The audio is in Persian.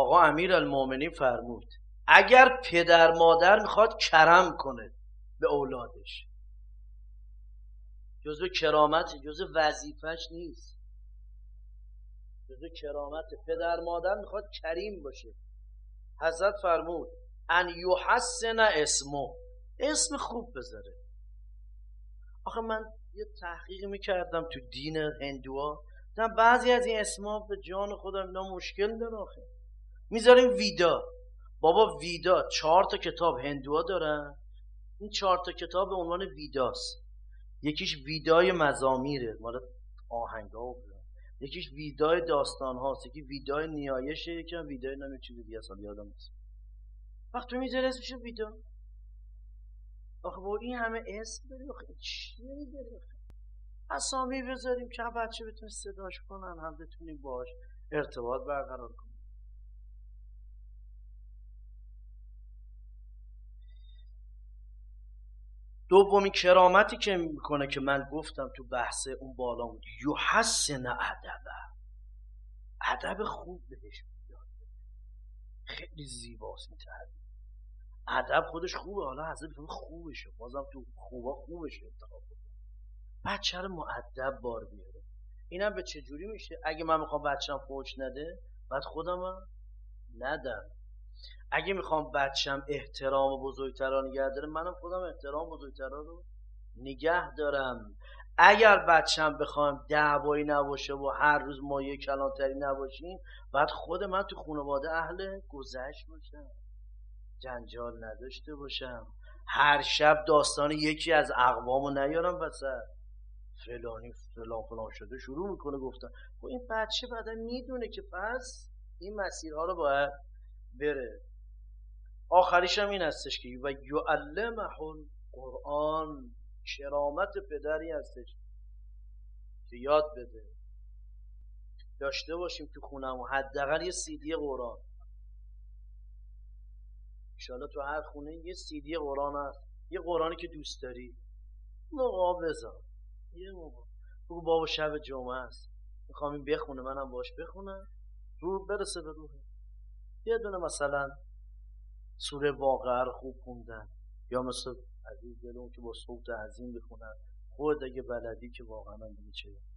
آقا امیرالمومنین فرمود اگر پدر مادر میخواد کرم کنه به اولادش، جزو کرامت، جزو وظیفش نیست، جزو کرامت. پدر مادر میخواد کریم باشه. حضرت فرمود ان یحسن اسمه، اسم خوب بذاره. آخه من یه تحقیق میکردم تو دین هندوها، دیدم بعضی از این اسما به جان خودم اینا مشکل داره. آخه میذاریم ویدا، بابا ویدا 4 تا کتاب هندوها دارن، این 4 تا کتاب به عنوان ویداست. یکیش ویدای مزامیره مال آهنگا و بلا. یکیش ویدای داستان هاست، یکی ویدای نیایشه، یکی هم ویدای نمیدونم چیزی دیگه اصلا یادم نیست. وقت تو میذاری اسمش ویدا، آخه با این همه اسم داری، آخه چی داری؟ اسامی بذاریم که بچه بتونه صداش کنن، هم بتونیم باهاش ارتباط برقرار کنیم. دومین کرامتی که میکنه که من گفتم تو بحث اون بالا بود، یحسن ادبه، ادب خوب بهش میاد، خیلی زیباست این تعبیر. ادب خودش خوبه، حالا حضرت خوبشه، بازم تو خوبشه انتخاب کنه. بچه رو مؤدب بار بیاره. اینم به چه جوری میشه؟ اگه من میخوام بچه‌م فوش نده، بعد خودم ندم. اگه میخوام بچه‌م احترام بزرگترا نگه داره، منم خودم احترام بزرگترا رو نگه دارم. اگر بچه‌م بخوام دعوایی نباشه و هر روز مایه کلانتری نباشیم، بعد خود من تو خانواده اهل گذشت باشم، جنجال نداشته باشم، هر شب داستان یکی از اقوامو نیارم وسط، فلانی فلان شده شروع میکنه گفتن. خب این بچه بعدا میدونه که پس این مسیرها رو باید بره. آخریش هم این هستش که و یعلمه القرآن، کرامت پدری هستش که یاد بده. داشته باشیم تو خونمون حداقل یه CD قرآن، انشالله تو هر خونه یه CD قرآن هست، یه قرآنی که دوست داری موقع بذار، یه موقع بگو بابا شب جمعه است میخوام این بخونه، منم باش بخونم، رو برسه به روحه. یه دونه مثلا سوره واقعه رو خوب خوندن، یا مثل عزیز دلون که با صوت عظیم بخونن، خود اگه بلدی که واقعا دیگه چه